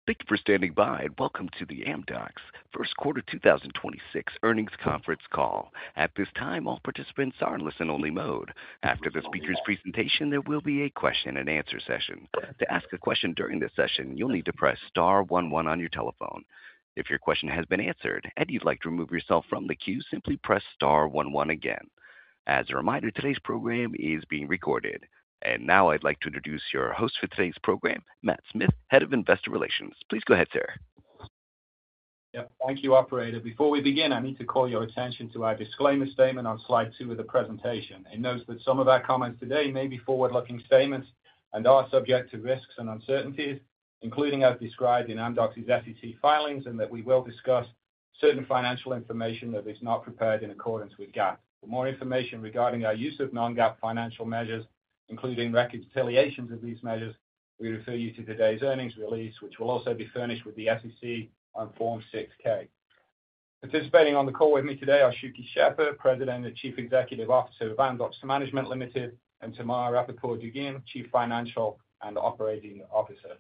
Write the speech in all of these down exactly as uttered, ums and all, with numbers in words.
Thank you for standing by and welcome to the Amdocs First Quarter two thousand twenty-six Earnings Conference Call. At this time, all participants are in listen-only mode. After the speaker's presentation, there will be a question-and-answer session. To ask a question during this session, you'll need to press star one one on your telephone. If your question has been answered and you'd like to remove yourself from the queue, simply press star one one again. As a reminder, today's program is being recorded. And now I'd like to introduce your host for today's program, Matt Smith, Head of Investor Relations. Please go ahead, sir. Yep, thank you, Operator. Before we begin, I need to call your attention to our disclaimer statement on slide two of the presentation. It notes that some of our comments today may be forward-looking statements and are subject to risks and uncertainties, including as described in Amdocs' S E C filings, and that we will discuss certain financial information that is not prepared in accordance with GAAP. For more information regarding our use of non-GAAP financial measures, including reconciliations of these measures, we refer you to today's earnings release, which will also be furnished with the S E C on Form six K. Participating on the call with me today are Shuky Sheffer, President and Chief Executive Officer of Amdocs Management Limited, and Tamar Rapaport-Dagim, Chief Financial and Operating Officer.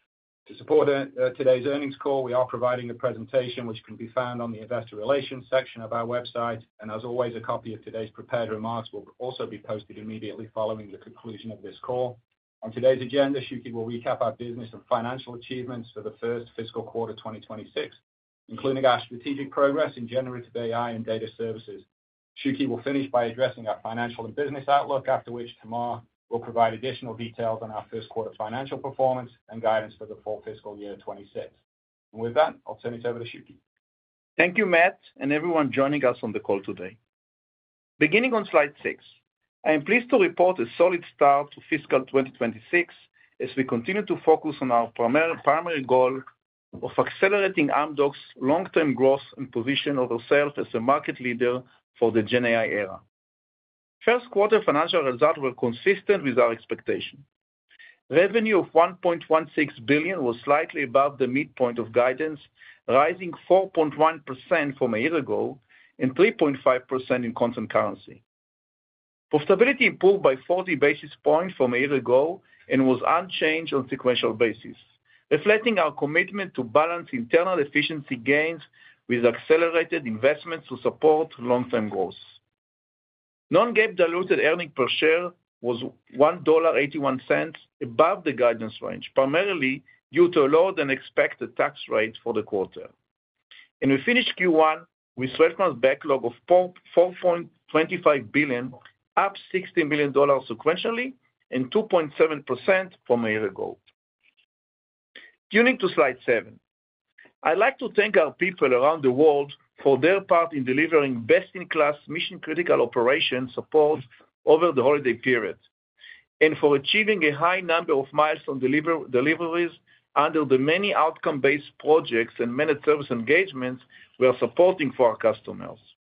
To support uh, today's earnings call, we are providing a presentation which can be found on the Investor Relations section of our website, and as always, a copy of today's prepared remarks will also be posted immediately following the conclusion of this call. On today's agenda, Shuky will recap our business and financial achievements for the first fiscal quarter twenty twenty-six, including our strategic progress in generative A I and data services. Shuky will finish by addressing our financial and business outlook, after which Tamar will provide additional details on our first quarter financial performance and guidance for the full fiscal year twenty-six. And with that, I'll turn it over to Shuky. Thank you, Matt, and everyone joining us on the call today. Beginning on slide six, I am pleased to report a solid start to fiscal twenty twenty-six as we continue to focus on our primary, primary goal of accelerating Amdocs' long-term growth and position of ourselves as a market leader for the Gen A I era. First quarter financial results were consistent with our expectation. Revenue of one point one six billion dollars was slightly above the midpoint of guidance, rising four point one percent from a year ago and three point five percent in constant currency. Profitability improved by forty basis points from a year ago and was unchanged on a sequential basis, reflecting our commitment to balance internal efficiency gains with accelerated investments to support long-term growth. Non-GAAP diluted earnings per share was one dollar and eighty-one cents, above the guidance range, primarily due to a lower-than-expected tax rate for the quarter. And we finished Q one with twelve-month backlog of four point two five billion dollars, up sixteen million dollars sequentially, and two point seven percent from a year ago. Turning to slide seven, I'd like to thank our people around the world for their part in delivering best-in-class mission-critical operation support over the holiday period, and for achieving a high number of milestone deliver deliveries under the many outcome-based projects and managed service engagements we are supporting for our customers.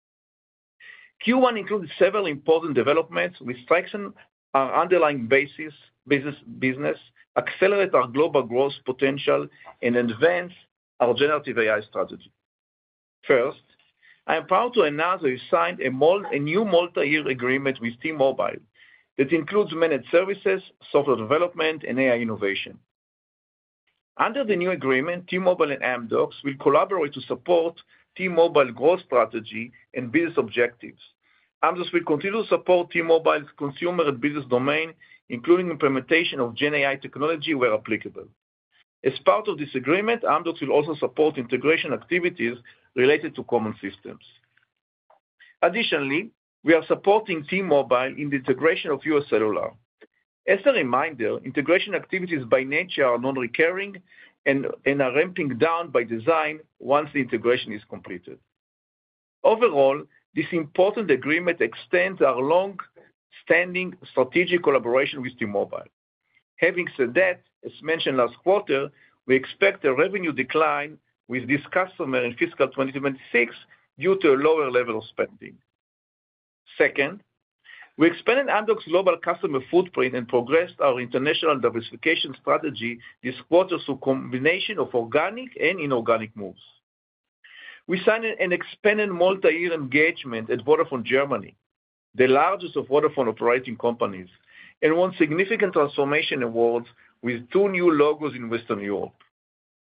Q one included several important developments which strengthen our underlying basis, business, business, accelerate our global growth potential, and advance our generative A I strategy. First, I am proud to announce that we signed a, mul- a new multi-year agreement with T-Mobile that includes managed services, software development, and A I innovation. Under the new agreement, T-Mobile and Amdocs will collaborate to support T-Mobile growth strategy and business objectives. Amdocs will continue to support T-Mobile's consumer and business domain, including implementation of Gen A I technology where applicable. As part of this agreement, Amdocs will also support integration activities related to common systems. Additionally, we are supporting T-Mobile in the integration of U S Cellular. As a reminder, integration activities by nature are non-recurring and, and are ramping down by design once the integration is completed. Overall, this important agreement extends our long-standing strategic collaboration with T-Mobile. Having said that, as mentioned last quarter, we expect a revenue decline with this customer in fiscal twenty twenty-six due to a lower level of spending. Second, we expanded Amdocs' global customer footprint and progressed our international diversification strategy this quarter through a combination of organic and inorganic moves. We signed an expanded multi-year engagement at Vodafone Germany, the largest of Vodafone operating companies, and won significant transformation awards with two new logos in Western Europe.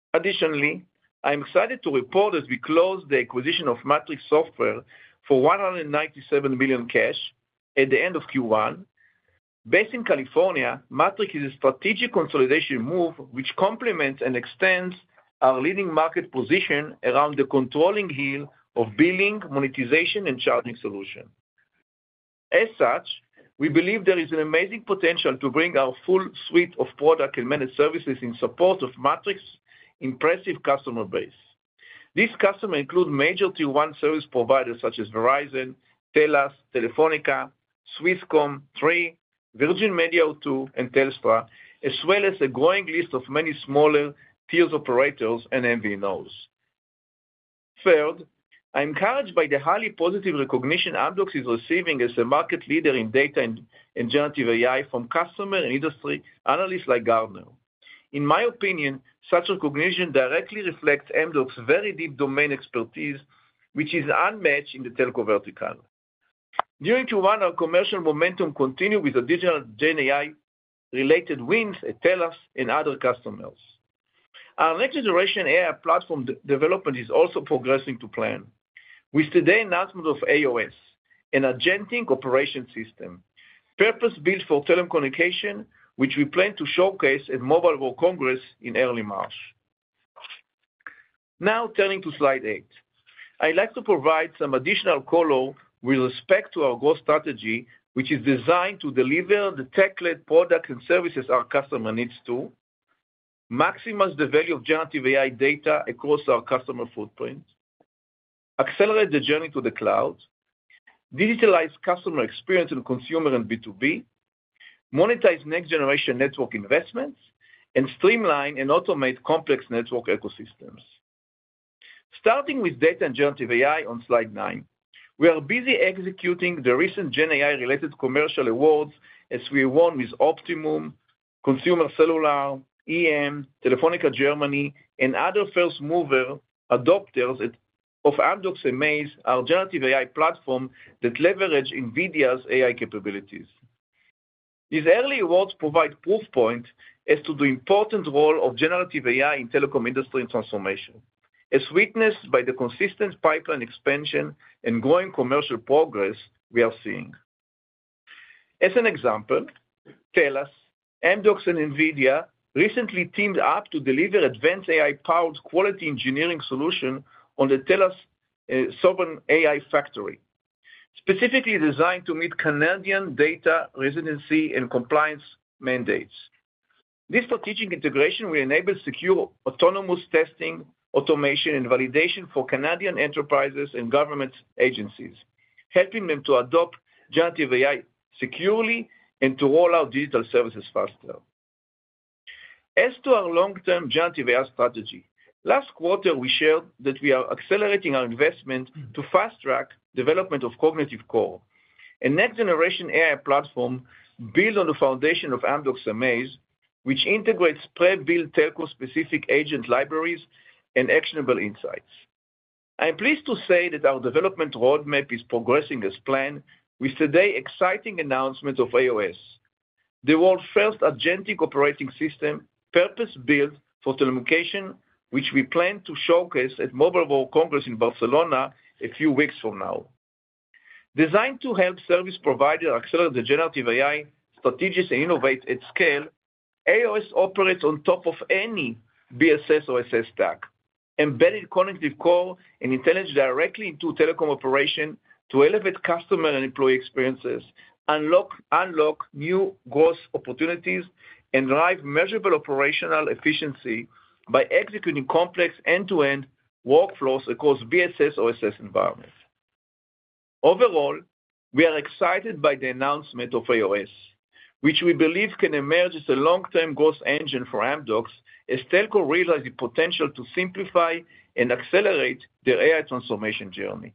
Additionally, I'm excited to report that we closed the acquisition of Matrix Software for one hundred ninety-seven million dollars cash at the end of Q one. Based in California, Matrix is a strategic consolidation move which complements and extends our leading market position around the controlling heel of billing, monetization, and charging solution. As such, we believe there is an amazing potential to bring our full suite of product and managed services in support of Matrix's impressive customer base. These customers include major tier one service providers such as Verizon, TELUS, Telefonica, Swisscom, Three, Virgin Media O two, and Telstra, as well as a growing list of many smaller tiers operators and M V Nos. Third, I'm encouraged by the highly positive recognition Amdocs is receiving as a market leader in data and, and generative A I from customer and industry analysts like Gartner. In my opinion, such recognition directly reflects Amdocs' very deep domain expertise, which is unmatched in the telco vertical. During Q one, our commercial momentum continued with additional Gen A I-related wins at TELUS and other customers. Our next-generation A I platform de- development is also progressing to plan. With today's announcement of A O S, an agentic operation system, purpose-built for telecommunication, which we plan to showcase at Mobile World Congress in early March. Now, turning to slide eight, I'd like to provide some additional color with respect to our growth strategy, which is designed to deliver the tech-led products and services our customer needs to maximize the value of generative A I data across our customer footprint, accelerate the journey to the cloud, digitalize customer experience in consumer and B two B, monetize next-generation network investments, and streamline and automate complex network ecosystems. Starting with data and generative A I on slide nine, we are busy executing the recent Gen A I-related commercial awards as we won with Optimum, Consumer Cellular, E M, Telefonica Germany, and other first-mover adopters at, of Amdocs Amaze, our generative A I platform that leverage NVIDIA's A I capabilities. These early awards provide proof points as to the important role of generative A I in telecom industry transformation, as witnessed by the consistent pipeline expansion and growing commercial progress we are seeing. As an example, TELUS, Amdocs, and NVIDIA recently teamed up to deliver advanced A I-powered quality engineering solution on the TELUS uh, Sovereign A I Factory, specifically designed to meet Canadian data residency and compliance mandates. This strategic integration will enable secure autonomous testing, automation, and validation for Canadian enterprises and government agencies, helping them to adopt generative A I securely and to roll out digital services faster. As to our long-term generative A I strategy, last quarter we shared that we are accelerating our investment to fast-track development of Cognitive Core, a next-generation A I platform built on the foundation of Amdocs Amaze, which integrates pre-built telco-specific agent libraries and actionable insights. I am pleased to say that our development roadmap is progressing as planned, with today's exciting announcement of A O S, the world's first agentic operating system purpose-built for telecommunication, which we plan to showcase at Mobile World Congress in Barcelona a few weeks from now. Designed to help service providers accelerate the generative A I strategies and innovate at scale, A O S operates on top of any B S S or S S stack, embedded Cognitive Core and intelligence directly into telecom operation to elevate customer and employee experiences, unlock, unlock new growth opportunities, and drive measurable operational efficiency by executing complex end-to-end workflows across B S S or S S environments. Overall, we are excited by the announcement of A O S, which we believe can emerge as a long-term growth engine for Amdocs as telco realize the potential to simplify and accelerate their A I transformation journey.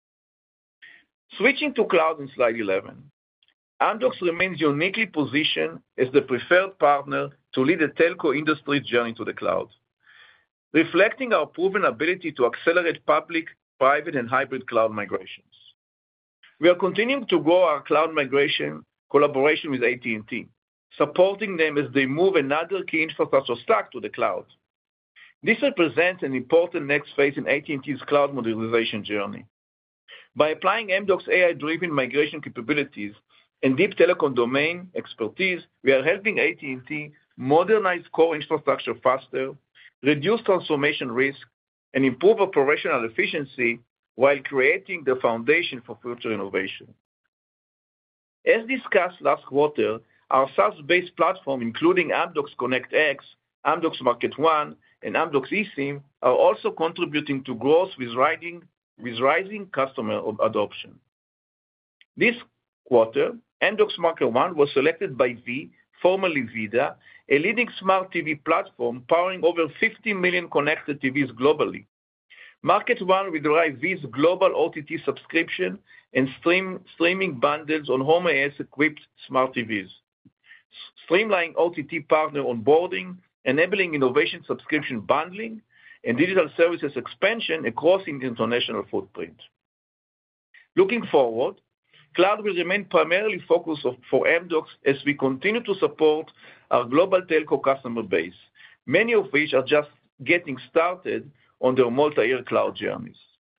Switching to cloud on slide eleven, Amdocs remains uniquely positioned as the preferred partner to lead the telco industry's journey to the cloud, reflecting our proven ability to accelerate public, private, and hybrid cloud migrations. We are continuing to grow our cloud migration collaboration with A T and T, supporting them as they move another key infrastructure stack to the cloud. This represents an important next phase in A T and T's cloud modernization journey. By applying Amdocs' A I-driven migration capabilities and deep telecom domain expertise, we are helping A T and T modernize core infrastructure faster, reduce transformation risk, and improve operational efficiency while creating the foundation for future innovation. As discussed last quarter, our SaaS-based platform, including Amdocs ConnectX, Amdocs MarketOne, and Amdocs eSIM, are also contributing to growth with rising, with rising customer adoption. This quarter, Amdocs MarketOne was selected by V, formerly VIDAA, a leading smart T V platform powering over fifty million connected T Vs globally. MarketOne will derive V's global O T T subscription and stream, streaming bundles on home A S-equipped smart T Vs, streamlining O T T partner onboarding, enabling innovation subscription bundling, and digital services expansion across the international footprint. Looking forward, cloud will remain primarily focused for Amdocs as we continue to support our global telco customer base, many of which are just getting started on their multi-year cloud journeys.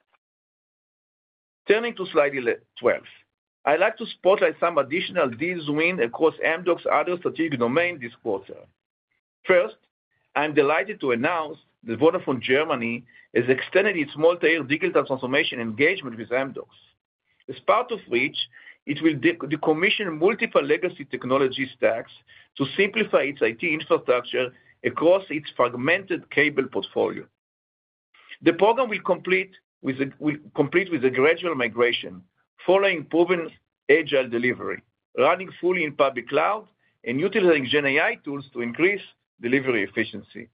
Turning to slide twelve, I'd like to spotlight some additional deals win across Amdocs' other strategic domains this quarter. First, I'm delighted to announce that Vodafone Germany has extended its multi-year digital transformation engagement with Amdocs, as part of which it will decommission multiple legacy technology stacks to simplify its I T infrastructure across its fragmented cable portfolio. The program will complete with a, will complete with a gradual migration, following proven agile delivery, running fully in public cloud, and utilizing Gen A I tools to increase delivery efficiency.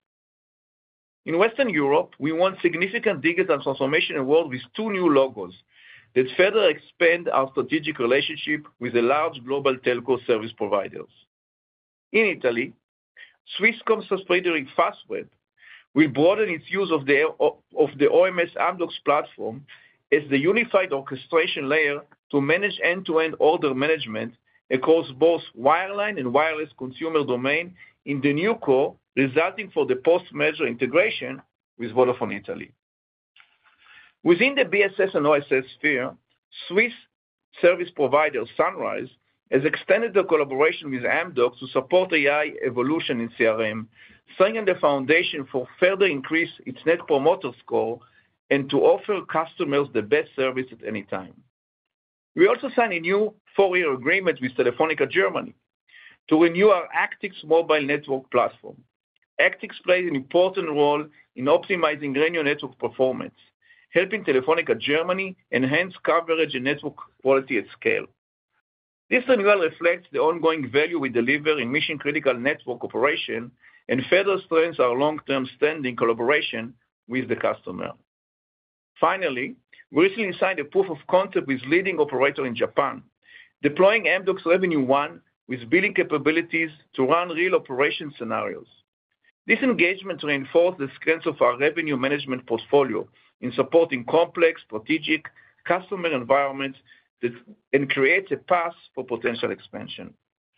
In Western Europe, we won significant digital transformation awards with two new logos that further expand our strategic relationship with the large global telco service providers. In Italy, Swisscom subsidiary Fastweb will broaden its use of the, of the O M S Amdocs platform as the unified orchestration layer to manage end-to-end order management across both wireline and wireless consumer domain in the new core, resulting from the post-merger integration with Vodafone Italy. Within the B S S and O S S sphere, Swiss service provider Sunrise has extended the collaboration with Amdocs to support A I evolution in C R M, setting the foundation for further increase its Net Promoter Score and to offer customers the best service at any time. We also signed a new four-year agreement with Telefónica Germany to renew our Actix mobile network platform. Actix plays an important role in optimizing radio network performance, helping Telefónica Germany enhance coverage and network quality at scale. This renewal reflects the ongoing value we deliver in mission-critical network operation and further strengthens our long-term standing collaboration with the customer. Finally, we recently signed a proof of concept with leading operator in Japan, deploying Amdocs Revenue One with billing capabilities to run real operation scenarios. This engagement reinforced the strengths of our revenue management portfolio in supporting complex, strategic customer environments that, and creates a path for potential expansion.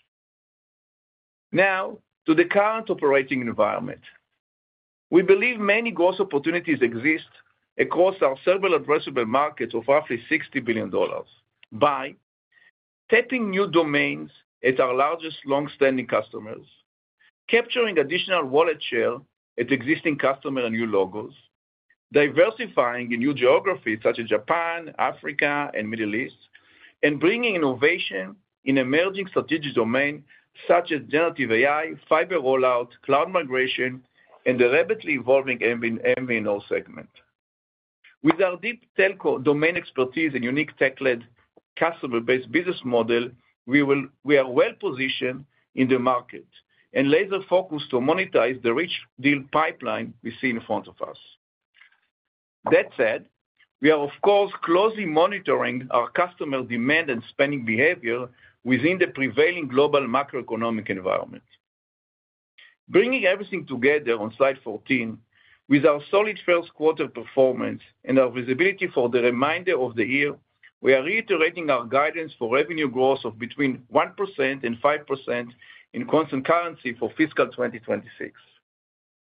Now, to the current operating environment. We believe many growth opportunities exist across our several addressable markets of roughly sixty billion dollars by tapping new domains at our largest long-standing customers, capturing additional wallet share at existing customer and new logos, diversifying in new geographies such as Japan, Africa, and Middle East, and bringing innovation in emerging strategic domains such as generative A I, fiber rollout, cloud migration, and the rapidly evolving M V N O segment. With our deep telco domain expertise and unique tech-led customer-based business model, we, will, we are well-positioned in the market and laser-focused to monetize the rich deal pipeline we see in front of us. That said, we are, of course, closely monitoring our customer demand and spending behavior within the prevailing global macroeconomic environment. Bringing everything together on slide fourteen, with our solid first quarter performance and our visibility for the remainder of the year, we are reiterating our guidance for revenue growth of between one percent and five percent in constant currency for fiscal twenty twenty-six.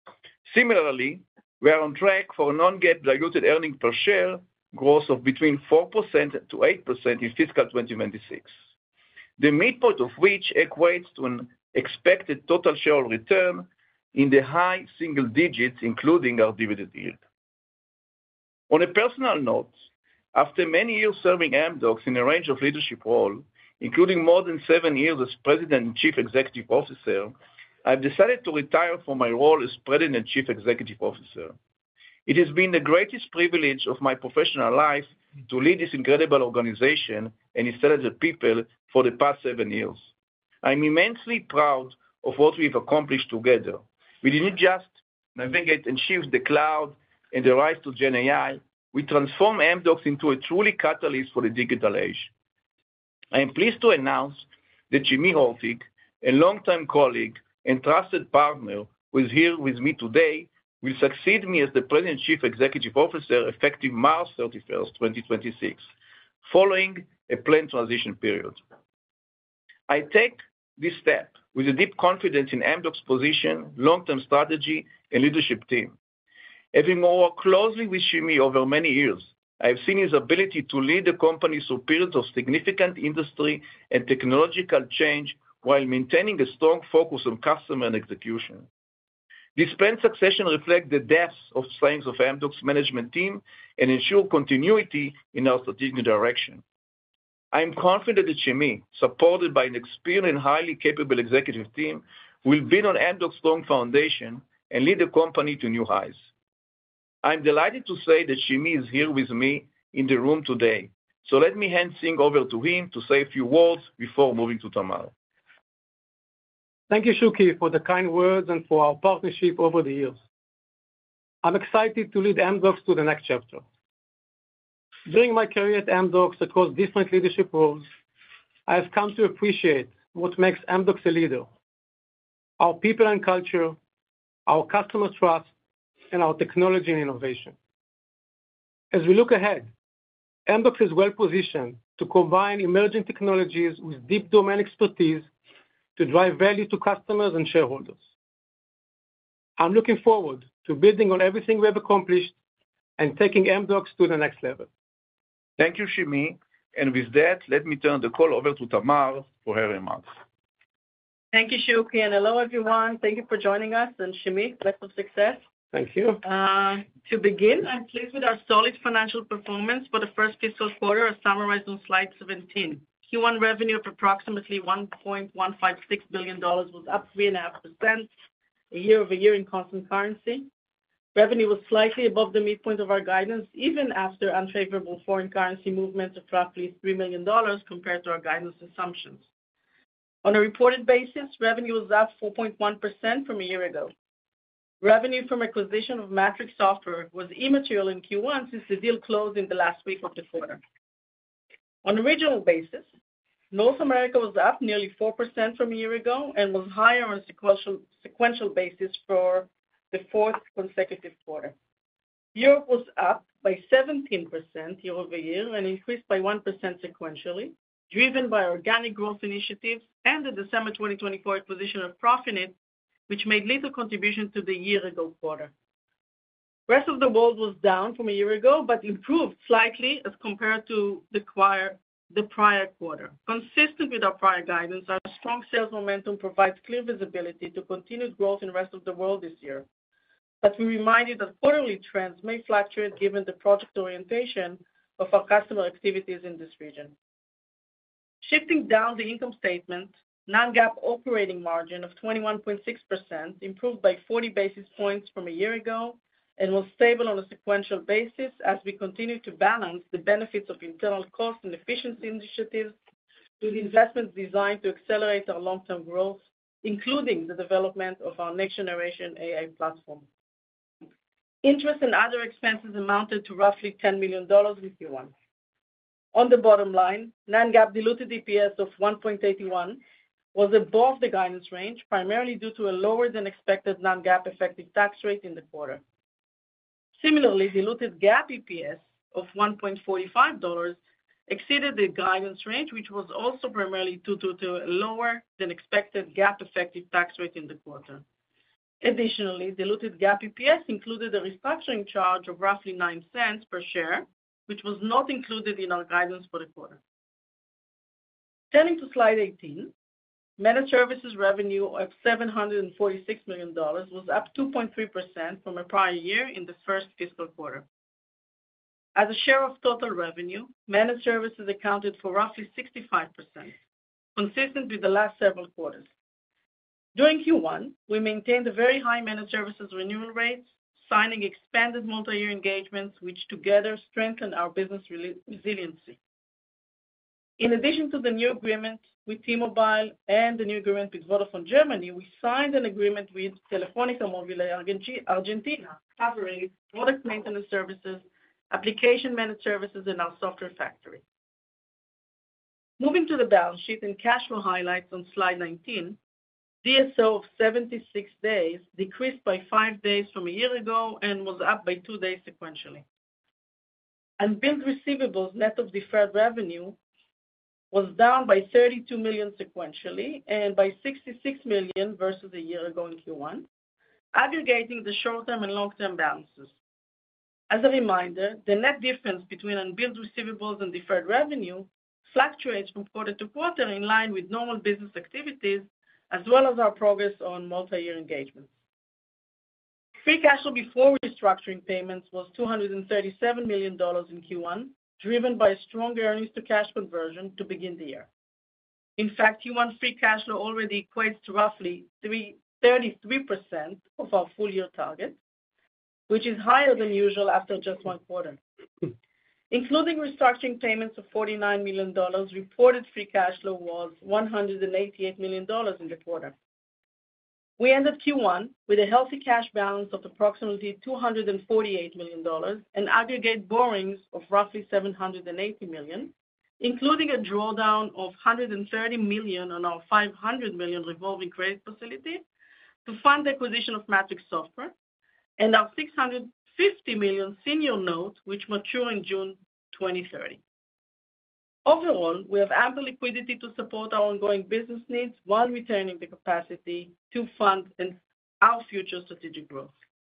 Similarly, we are on track for non-GAAP diluted earnings per share growth of between four percent to eight percent in fiscal twenty twenty-six, the midpoint of which equates to an expected total shareholder return in the high single digits, including our dividend yield. On a personal note, after many years serving Amdocs in a range of leadership roles, including more than seven years as President and Chief Executive Officer, I've decided to retire from my role as President and Chief Executive Officer. It has been the greatest privilege of my professional life to lead this incredible organization and its talented people for the past seven years. I'm immensely proud of what we've accomplished together. We didn't just navigate and shift the cloud and the rise to Gen A I. We transformed Amdocs into a truly catalyst for the digital age. I am pleased to announce that Shimie Hortig, a longtime colleague and trusted partner who is here with me today, will succeed me as the President and Chief Executive Officer effective March thirty-first, twenty twenty-six, following a planned transition period. I take this step with a deep confidence in Amdocs' position, long-term strategy, and leadership team. Having worked closely with Shimie over many years, I have seen his ability to lead the company through periods of significant industry and technological change while maintaining a strong focus on customer and execution. This planned succession reflects the depth of strengths of Amdocs' management team and ensure continuity in our strategic direction. I am confident that Shimie, supported by an experienced and highly capable executive team, will build on Amdocs' strong foundation and lead the company to new heights. I'm delighted to say that Shimie is here with me in the room today. So let me hand things over to him to say a few words before moving to Tamar. Thank you, Shuky, for the kind words and for our partnership over the years. I'm excited to lead Amdocs to the next chapter. During my career at Amdocs across different leadership roles, I have come to appreciate what makes Amdocs a leader: our people and culture, our customer trust, and our technology and innovation. As we look ahead, Amdocs is well positioned to combine emerging technologies with deep domain expertise to drive value to customers and shareholders. I'm looking forward to building on everything we have accomplished and taking Amdocs to the next level. Thank you, Shimie. And with that, let me turn the call over to Tamar for her remarks. Thank you, Shuky, and hello, everyone. Thank you for joining us, and Shimie, best of success. Thank you. Uh, to begin, I'm pleased with our solid financial performance for the first fiscal quarter, as summarized on slide seventeen. Q one revenue of approximately one point one five six billion dollars was up three point five percent year over year in constant currency. Revenue was slightly above the midpoint of our guidance, even after unfavorable foreign currency movements of roughly three million dollars compared to our guidance assumptions. On a reported basis, revenue was up four point one percent from a year ago. Revenue from acquisition of Matrix Software was immaterial in Q one since the deal closed in the last week of the quarter. On a regional basis, North America was up nearly four percent from a year ago and was higher on a sequential, sequential basis for the fourth consecutive quarter. Europe was up by seventeen percent year over year and increased by one percent sequentially, driven by organic growth initiatives and the December twenty twenty-four acquisition of Profinit, which made little contribution to the year-ago quarter. Rest of the world was down from a year ago, but improved slightly as compared to the prior, the prior quarter. Consistent with our prior guidance, our strong sales momentum provides clear visibility to continued growth in the rest of the world this year. But we remind you that quarterly trends may fluctuate given the project orientation of our customer activities in this region. Shifting down the income statement, non-GAAP operating margin of twenty-one point six percent improved by forty basis points from a year ago and was stable on a sequential basis as we continue to balance the benefits of internal cost and efficiency initiatives with investments designed to accelerate our long-term growth, including the development of our next-generation A I platform. Interest and other expenses amounted to roughly ten million dollars in Q one. On the bottom line, non-GAAP diluted E P S of one point eight one was above the guidance range, primarily due to a lower-than-expected non-GAAP effective tax rate in the quarter. Similarly, diluted GAAP E P S of one point four five dollars exceeded the guidance range, which was also primarily due to, to a lower-than-expected GAAP effective tax rate in the quarter. Additionally, diluted GAAP E P S included a restructuring charge of roughly nine cents per share, which was not included in our guidance for the quarter. Turning to slide eighteen, managed services revenue of seven hundred forty-six million dollars was up two point three percent from a prior year in the first fiscal quarter. As a share of total revenue, managed services accounted for roughly sixty-five percent, consistent with the last several quarters. During Q one, we maintained a very high managed services renewal rates, signing expanded multi-year engagements, which together strengthen our business resiliency. In addition to the new agreement with T-Mobile and the new agreement with Vodafone Germany, we signed an agreement with Telefónica Móvil Argentina, covering product maintenance services, application managed services, and our software factory. Moving to the balance sheet and cash flow highlights on slide nineteen, D S O of seventy-six days decreased by five days from a year ago and was up by two days sequentially. Unbilled receivables net of deferred revenue was down by thirty-two million dollars sequentially and by sixty-six million dollars versus a year ago in Q one, aggregating the short-term and long-term balances. As a reminder, the net difference between unbilled receivables and deferred revenue fluctuates from quarter to quarter in line with normal business activities, as well as our progress on multi-year engagements. Free cash flow before restructuring payments was two hundred thirty-seven million dollars in Q one, driven by a stronger earnings to cash conversion to begin the year. In fact, Q one free cash flow already equates to roughly thirty-three percent of our full-year target, which is higher than usual after just one quarter. Including restructuring payments of forty-nine million dollars, reported free cash flow was one hundred eighty-eight million dollars in the quarter. We ended Q one with a healthy cash balance of approximately two hundred forty-eight million dollars and aggregate borrowings of roughly seven hundred eighty million dollars, including a drawdown of one hundred thirty million dollars on our five hundred million dollars revolving credit facility to fund the acquisition of Matrix Software, and our six hundred fifty million dollars senior note, which mature in June twenty thirty. Overall, we have ample liquidity to support our ongoing business needs while retaining the capacity to fund our future strategic growth.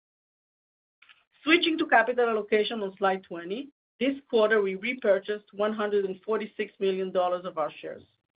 Switching to capital allocation on slide twenty, this quarter we repurchased one hundred forty-six million dollars of our shares.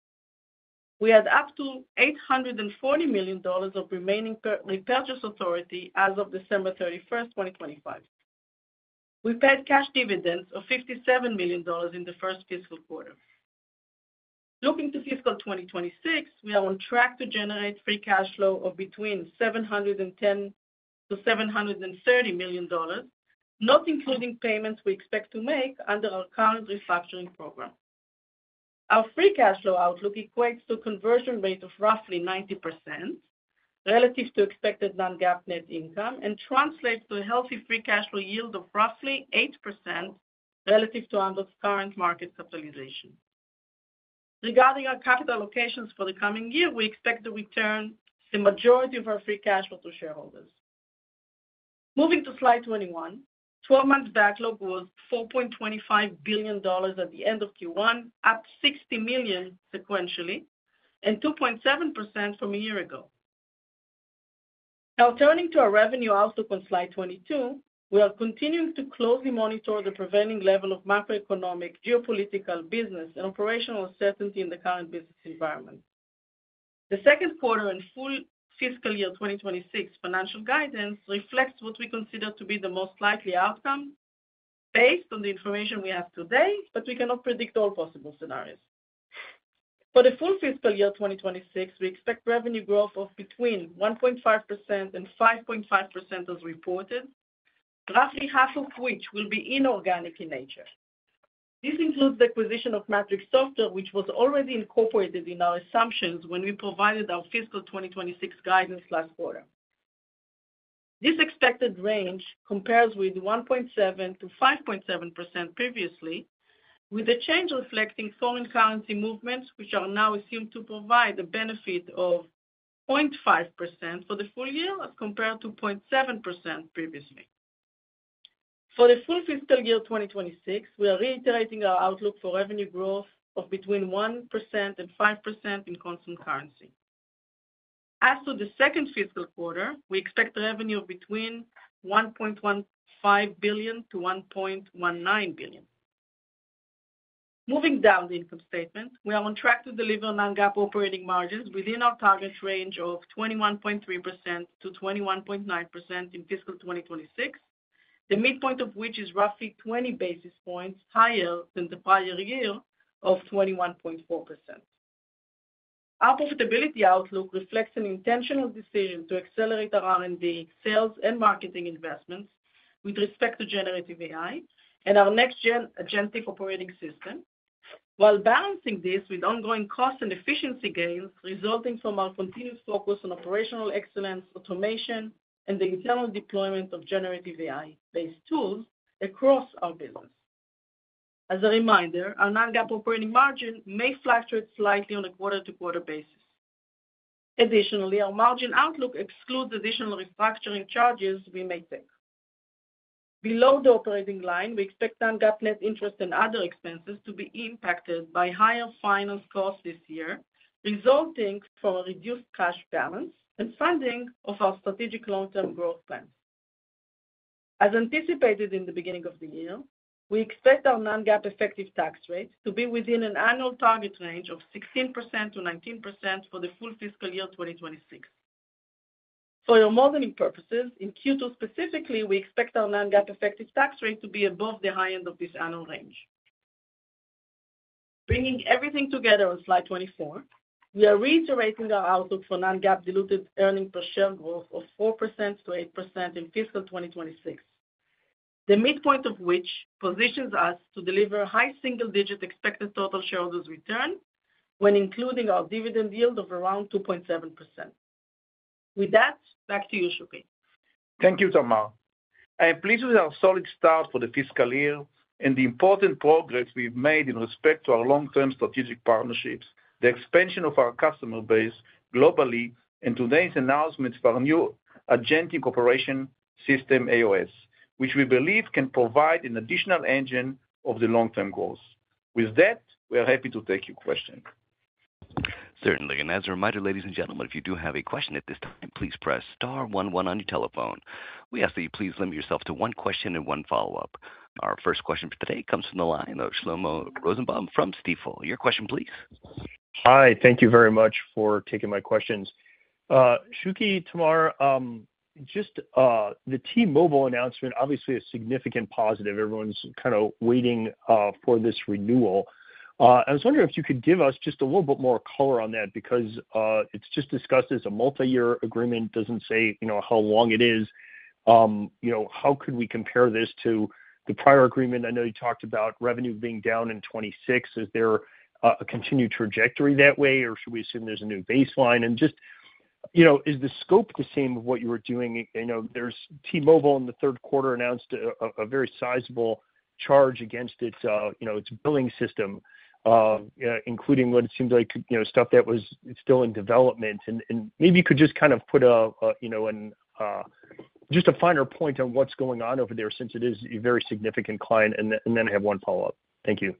We had up to eight hundred forty million dollars of remaining repurchase authority as of December thirty-first, twenty twenty-five. We paid cash dividends of fifty-seven million dollars in the first fiscal quarter. Looking to fiscal twenty twenty-six, we are on track to generate free cash flow of between seven hundred ten to seven hundred thirty million dollars, not including payments we expect to make under our current restructuring program. Our free cash flow outlook equates to a conversion rate of roughly ninety percent relative to expected non-GAAP net income and translates to a healthy free cash flow yield of roughly eight percent relative to Amdocs' current market capitalization. Regarding our capital allocations for the coming year, we expect to return the majority of our free cash flow to shareholders. Moving to slide twenty-one, twelve months backlog was four point two five billion dollars at the end of Q one, up sixty million dollars sequentially, and two point seven percent from a year ago. Now, turning to our revenue outlook on slide twenty-two, we are continuing to closely monitor the prevailing level of macroeconomic, geopolitical, business, and operational uncertainty in the current business environment. The second quarter and full fiscal year twenty twenty-six financial guidance reflects what we consider to be the most likely outcome based on the information we have today, but we cannot predict all possible scenarios. For the full fiscal year twenty twenty-six, we expect revenue growth of between one point five percent and five point five percent as reported, roughly half of which will be inorganic in nature. This includes the acquisition of Matrix Software, which was already incorporated in our assumptions when we provided our fiscal twenty twenty-six guidance last quarter. This expected range compares with one point seven to five point seven percent previously, with the change reflecting foreign currency movements, which are now assumed to provide a benefit of zero point five percent for the full year as compared to zero point seven percent previously. For the full fiscal year twenty twenty-six, we are reiterating our outlook for revenue growth of between one percent and five percent in constant currency. As to the second fiscal quarter, we expect revenue of between one point one five billion to one point one nine billion. Moving down the income statement, we are on track to deliver non-GAAP operating margins within our target range of twenty-one point three percent to twenty-one point nine percent in fiscal twenty twenty-six, the midpoint of which is roughly twenty basis points higher than the prior year of twenty-one point four percent. Our profitability outlook reflects an intentional decision to accelerate our R and D, sales, and marketing investments with respect to generative A I and our next-gen agentic operating system, while balancing this with ongoing cost and efficiency gains resulting from our continued focus on operational excellence, automation, and the internal deployment of generative A I-based tools across our business. As a reminder, our non-GAAP operating margin may fluctuate slightly on a quarter-to-quarter basis. Additionally, our margin outlook excludes additional restructuring charges we may take. Below the operating line, we expect non-GAAP net interest and other expenses to be impacted by higher finance costs this year, resulting from a reduced cash balance and funding of our strategic long-term growth plans. As anticipated in the beginning of the year, we expect our non-GAAP effective tax rate to be within an annual target range of sixteen percent to nineteen percent for the full fiscal year twenty twenty-six. For your modeling purposes, in Q two specifically, we expect our non-GAAP effective tax rate to be above the high end of this annual range. Bringing everything together on slide twenty-four, we are reiterating our outlook for non-GAAP diluted earnings per share growth of four percent to eight percent in fiscal twenty twenty-six, the midpoint of which positions us to deliver high single-digit expected total shareholders' return when including our dividend yield of around two point seven percent. With that, back to you, Shuky. Thank you, Tamar. I am pleased with our solid start for the fiscal year and the important progress we've made in respect to our long-term strategic partnerships, the expansion of our customer base globally, and today's announcement for our new agentic operating system, A O S, which we believe can provide an additional engine of the long-term growth. With that, we are happy to take your questions. Certainly. And as a reminder, ladies and gentlemen, if you do have a question at this time, please press star one one on your telephone. We ask that you please limit yourself to one question and one follow-up. Our first question for today comes from the line of Shlomo Rosenbaum from Stifel. Your question, please. Hi. Thank you very much for taking my questions. Uh, Shuky, Tamar, um, just uh, the T-Mobile announcement, obviously a significant positive. Everyone's kind of waiting uh, for this renewal. Uh, I was wondering if you could give us just a little bit more color on that, because uh, it's just discussed as a multi-year agreement, doesn't say, you know, how long it is. Um, you know, how could we compare this to the prior agreement? I know you talked about revenue being down in twenty-six. Is there uh, a continued trajectory that way, or should we assume there's a new baseline? And just, you know, is the scope the same of what you were doing? You know, there's T-Mobile in the third quarter announced a, a very sizable charge against its, uh, you know, its billing system. Uh, uh, including what it seems like, you know, stuff that was still in development, and, and maybe you could just kind of put a, a you know, an uh, just a finer point on what's going on over there, since it is a very significant client, and, th- and then I have one follow-up. Thank you.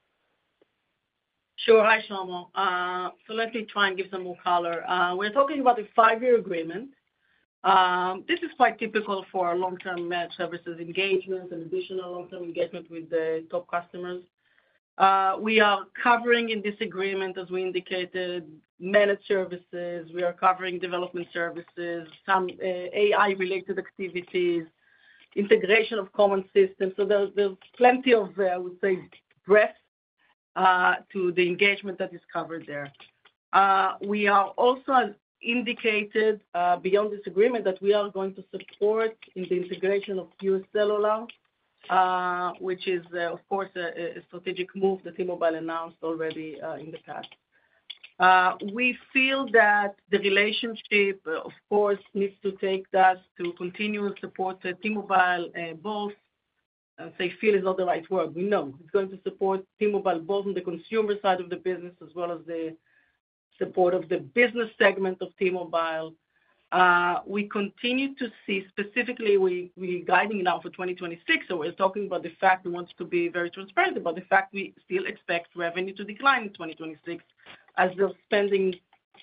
Sure. Hi, Shlomo. Uh, so let me try and give some more color. Uh, we're talking about a five-year agreement. Um, this is quite typical for our long-term managed services engagements and additional long-term engagement with the top customers. Uh, we are covering in this agreement, as we indicated, managed services. We are covering development services, some uh, A I-related activities, integration of common systems. So there's, there's plenty of, uh, I would say, breadth uh, to the engagement that is covered there. Uh, we are also, as indicated uh, beyond this agreement, that we are going to support in the integration of U S Cellular, Uh, which is, uh, of course, a, a strategic move that T-Mobile announced already uh, in the past. Uh, we feel that the relationship, uh, of course, needs to take us to continue to support uh, T-Mobile uh, both, uh, say feel is not the right word, we know. It's going to support T-Mobile both on the consumer side of the business as well as the support of the business segment of T-Mobile. Uh, we continue to see, specifically, we, we're guiding now for twenty twenty-six, so we're talking about the fact we want to be very transparent about the fact we still expect revenue to decline in twenty twenty-six as they're spending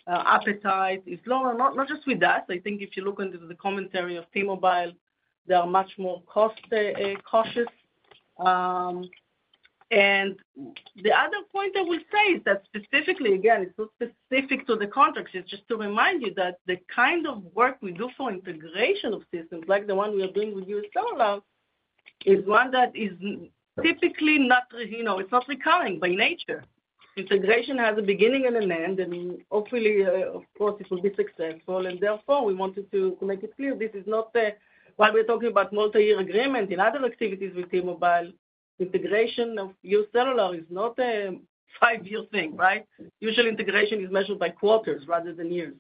uh, appetite is lower, not, not just with us. I think if you look into the commentary of T-Mobile, they are much more cost uh, uh, cautious. Um, and the other point I will say is that specifically, again, it's not specific to the contracts. It's just to remind you that the kind of work we do for integration of systems, like the one we are doing with U S Cellular, is one that is typically not, you know, it's not recurring by nature. Integration has a beginning and an end, and hopefully, uh, of course, it will be successful. And therefore, we wanted to, to make it clear this is not, uh, while we're talking about multi-year agreement in other activities with T-Mobile, integration of U S Cellular is not a five-year thing, right? Usually integration is measured by quarters rather than years.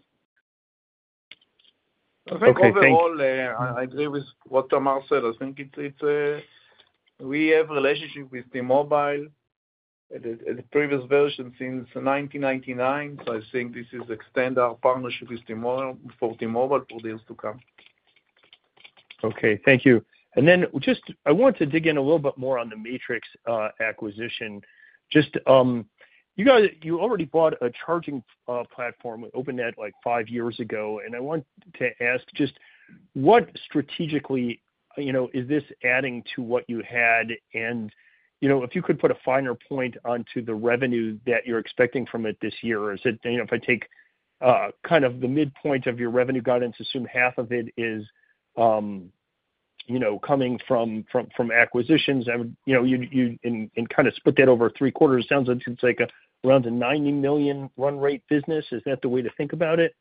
I think Okay, overall, uh, I I agree with what Tamar said. I think it's, it's uh, we have a relationship with T-Mobile at the, at the previous version since nineteen ninety-nine. So I think this is extend our partnership with T-Mobile for T-Mobile for years to come. Okay, thank you. And then just, I want to dig in a little bit more on the Matrix uh, acquisition. Just, um, you guys, you already bought a charging uh, platform with OpenNet like five years ago, and I want to ask just what strategically, you know, is this adding to what you had? And, you know, if you could put a finer point onto the revenue that you're expecting from it this year, is it, you know, if I take uh, kind of the midpoint of your revenue guidance, assume half of it is, um, you know, coming from from from acquisitions, I would, you know, you you and, and kind of split that over three quarters. Sounds like it's like a around a ninety million run rate business. Is that the way to think about it?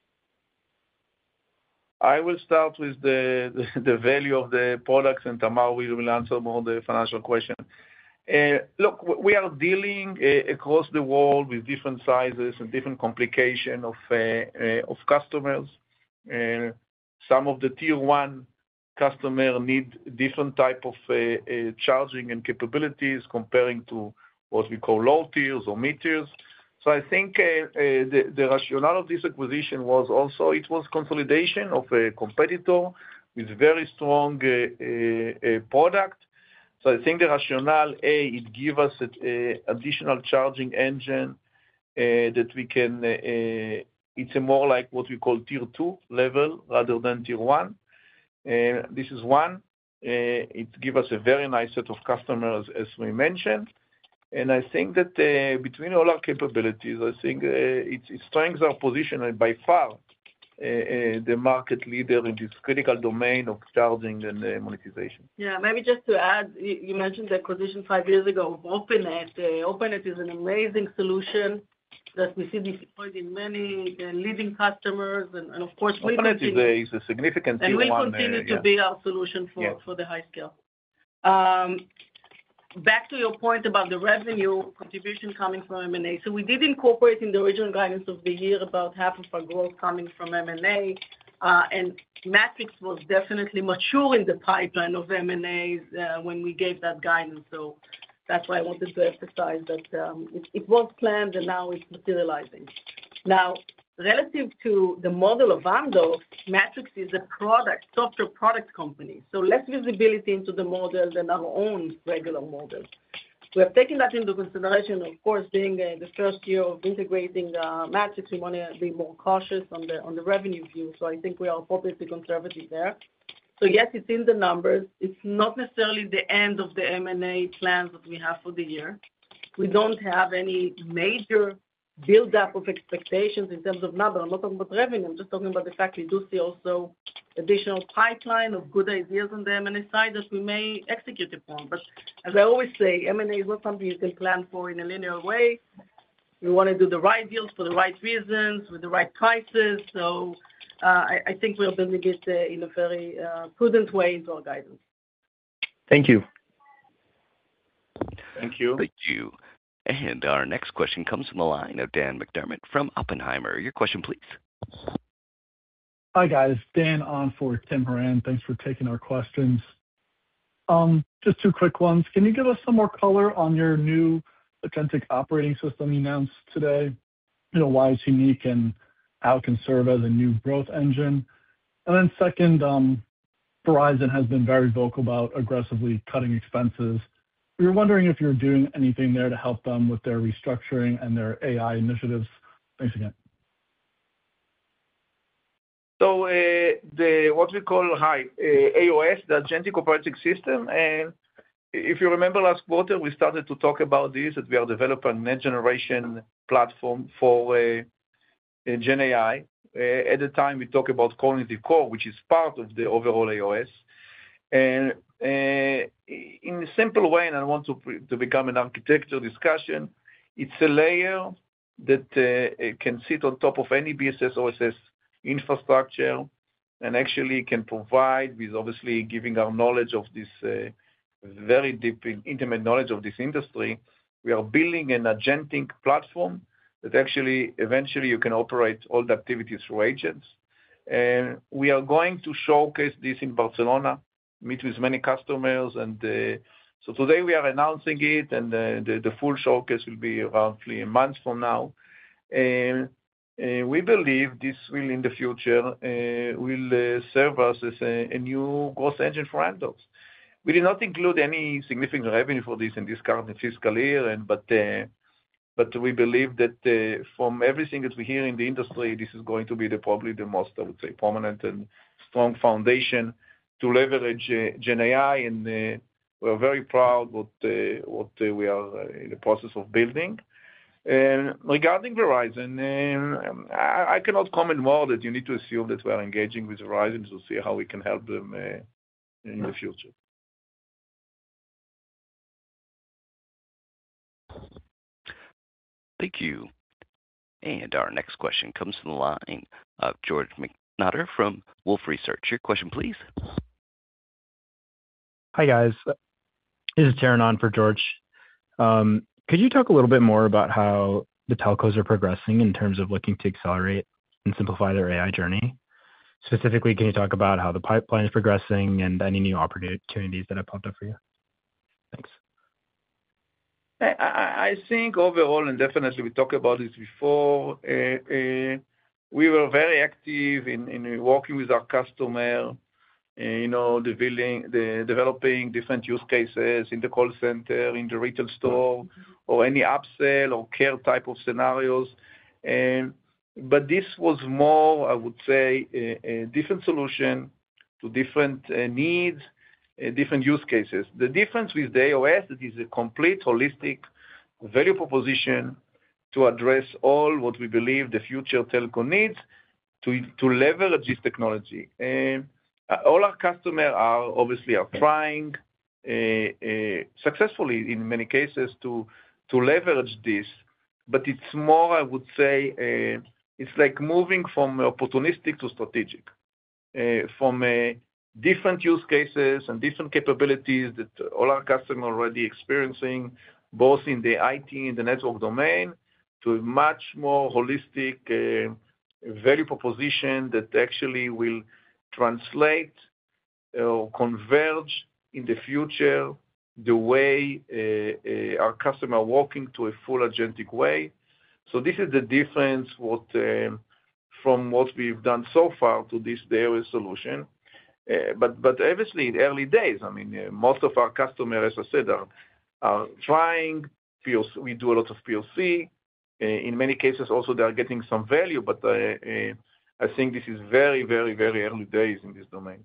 I will start with the the, the value of the products, and Tamar will, will answer more the financial question. Uh, look, we are dealing uh, across the world with different sizes and different complication of uh, uh, of customers. Uh, some of the tier one customer need different type of uh, uh, charging and capabilities comparing to what we call low tiers or mid tiers. So I think uh, uh, the, the rationale of this acquisition was also, it was consolidation of a competitor with very strong uh, uh, uh, product. So I think the rationale, A, it gives us an additional charging engine uh, that we can, uh, uh, it's a more like what we call tier two level rather than tier one. Uh, this is one. Uh, it gives us a very nice set of customers, as we mentioned. And I think that uh, between all our capabilities, I think uh, it, it strengthens our position and by far uh, uh, the market leader in this critical domain of charging and uh, monetization. Yeah, maybe just to add, you, you mentioned the acquisition five years ago of OpenNet. Uh, OpenNet is an amazing solution that we see deployed in many uh, leading customers, and, and of course, we OpenNet is a, is a significant and tier we'll one, continue uh, to yeah. be our solution for, Yeah. for the high scale. Um, back to your point about the revenue contribution coming from M and A. So we did incorporate in the original guidance of the year about half of our growth coming from M and A, uh, and Matrix was definitely mature in the pipeline of M and As uh, when we gave that guidance. So that's why I wanted to emphasize that um, it, it was planned and now it's materializing. Now, relative to the model of Amdocs, Matrix is a product, software product company, so less visibility into the model than our own regular model. We have taken that into consideration, of course, being uh, the first year of integrating uh, Matrix, we want to be more cautious on the on the revenue view, so I think we are appropriately conservative there. So yes, it's in the numbers. It's not necessarily the end of the M and A plans that we have for the year. We don't have any major build-up of expectations in terms of number. I'm not talking about revenue. I'm just talking about the fact we do see also additional pipeline of good ideas on the M and A side that we may execute upon. But as I always say, M and A is not something you can plan for in a linear way. We want to do the right deals for the right reasons, with the right prices. So uh, I, I think we're building it uh, in a very uh, prudent way into our guidance. Thank you. Thank you. Thank you. And our next question comes from the line of Dan McDermott from Oppenheimer. Your question, please. Hi, guys. Dan on for Tim Horan. Thanks for taking our questions. Um, just two quick ones. Can you give us some more color on your new agentic operating system you announced today? You know, why it's unique and how it can serve as a new growth engine? And then second, um, Verizon has been very vocal about aggressively cutting expenses. We were wondering if you're doing anything there to help them with their restructuring and their A I initiatives. Thanks again. So uh, the what we call hi, uh, A O S, the Agentic Operating System, and if you remember last quarter, we started to talk about this, that we are developing a next generation platform for uh, uh, Gen A I. Uh, at the time, we talked about Cognitive Core, which is part of the overall A O S. And uh, in a simple way, and I want to, to become an architecture discussion, it's a layer that uh, can sit on top of any B S S O S S infrastructure and actually can provide, with obviously giving our knowledge of this uh, very deep, intimate knowledge of this industry, we are building an agentic platform that actually eventually you can operate all the activities through agents. And we are going to showcase this in Barcelona, meet with many customers. And uh, so today we are announcing it, and uh, the, the full showcase will be roughly a month from now. And uh, we believe this will, in the future, uh, will uh, serve us as a, a new growth engine for Amdocs. We did not include any significant revenue for this in this current fiscal year, and but uh, but we believe that uh, from everything that we hear in the industry, this is going to be the, probably the most, I would say, prominent and strong foundation to leverage uh, Gen A I, and uh, we're very proud what uh, what uh, we are uh, in the process of building. And regarding Verizon, um, I, I cannot comment more. That you need to assume that we are engaging with Verizon to see how we can help them uh, in the future. Thank you. And our next question comes from the line of George McNaughter from Wolfe Research. Your question, please. Hi, guys. This is Taran on for George. Um, could you talk a little bit more about how the telcos are progressing in terms of looking to accelerate and simplify their A I journey? Specifically, can you talk about how the pipeline is progressing and any new opportunities that have popped up for you? Thanks. I, I think overall, and definitely we talked about this before, uh, uh, we were very active in, in working with our customer, uh, you know, developing, the, developing different use cases in the call center, in the retail store, or any upsell or care type of scenarios. And, but this was more, I would say, a, a different solution to different uh, needs, Uh, different use cases. The difference with the A O S, it is a complete holistic value proposition to address all what we believe the future telco needs to, to leverage this technology. And uh, all our customers are obviously are trying uh, uh, successfully in many cases to, to leverage this, but it's more, I would say, uh, it's like moving from opportunistic to strategic, uh, from a different use cases and different capabilities that all our customers are already experiencing, both in the I T and the network domain, to a much more holistic uh, value proposition that actually will translate or converge in the future the way uh, uh, our customers are working to a full agentic way. So this is the difference what, uh, from what we've done so far to this A O S solution. Uh, but but obviously in early days, I mean, uh, most of our customers, as I said, are, are trying P O C. We do a lot of P O C. Uh, in many cases, also they are getting some value, but uh, uh, I think this is very, very, very early days in this domain.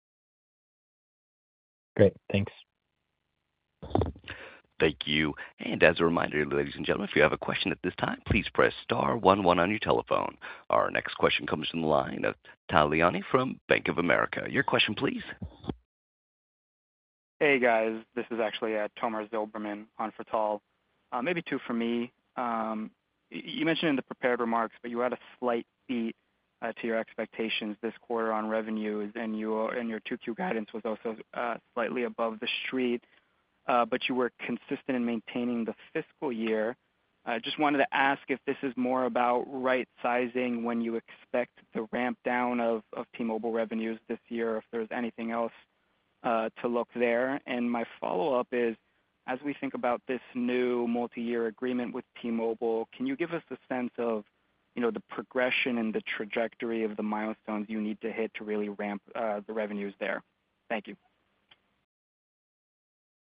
Great, thanks. Thank you. And as a reminder, ladies and gentlemen, if you have a question at this time, please press star one one on your telephone. Our next question comes from the line of Tal Liani from Bank of America. Your question, please. Hey, guys. This is actually uh, Tomer Zilberman on for Tal. Uh, maybe two for me. Um, you mentioned in the prepared remarks, but you had a slight beat uh, to your expectations this quarter on revenues, and, you, and your two Q guidance was also uh, slightly above the street. Uh, but you were consistent in maintaining the fiscal year. I uh, just wanted to ask if this is more about right sizing when you expect the ramp down of, of T-Mobile revenues this year, or if there's anything else uh, to look there. And my follow-up is, as we think about this new multi-year agreement with T-Mobile, can you give us a sense of, you know, the progression and the trajectory of the milestones you need to hit to really ramp uh, the revenues there? Thank you.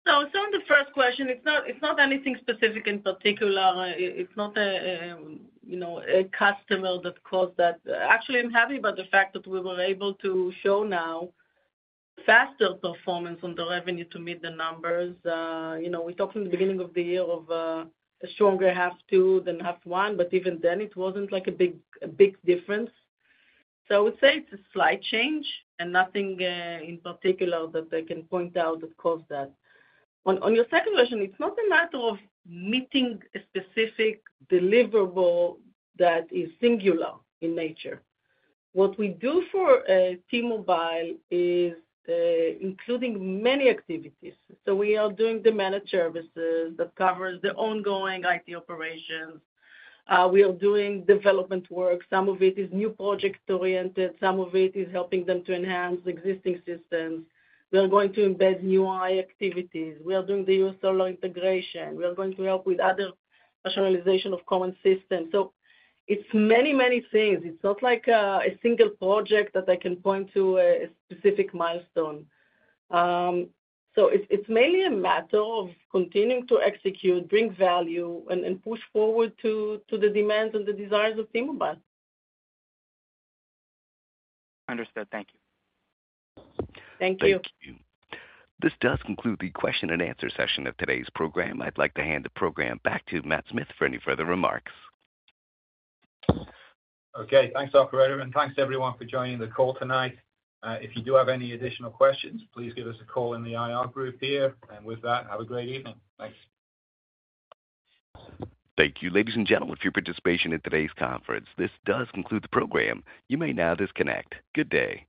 So, so on the first question, it's not it's not anything specific in particular. It's not a, a you know a customer that caused that. Actually, I'm happy about the fact that we were able to show now faster performance on the revenue to meet the numbers. Uh, you know, we talked in the beginning of the year of uh, a stronger half two than half one, but even then it wasn't like a big a big difference. So I would say it's a slight change and nothing uh, in particular that I can point out that caused that. On, on your second question, it's not a matter of meeting a specific deliverable that is singular in nature. What we do for uh, T-Mobile is uh, including many activities. So we are doing the managed services that covers the ongoing I T operations. Uh, we are doing development work. Some of it is new project-oriented. Some of it is helping them to enhance existing systems. We are going to embed new I A activities. We are doing the U S Cellular integration. We are going to help with other rationalization of common systems. So it's many, many things. It's not like a, a single project that I can point to a, a specific milestone. Um, so it's, it's mainly a matter of continuing to execute, bring value, and, and push forward to, to the demands and the desires of T-Mobile. Understood. Thank you. Thank you. Thank you. This does conclude the question and answer session of today's program. I'd like to hand the program back to Matt Smith for any further remarks. Okay, thanks, operator, and thanks everyone for joining the call tonight. Uh, if you do have any additional questions, please give us a call in the I R group here. And with that, have a great evening. Thanks. Thank you, ladies and gentlemen, for your participation in today's conference. This does conclude the program. You may now disconnect. Good day.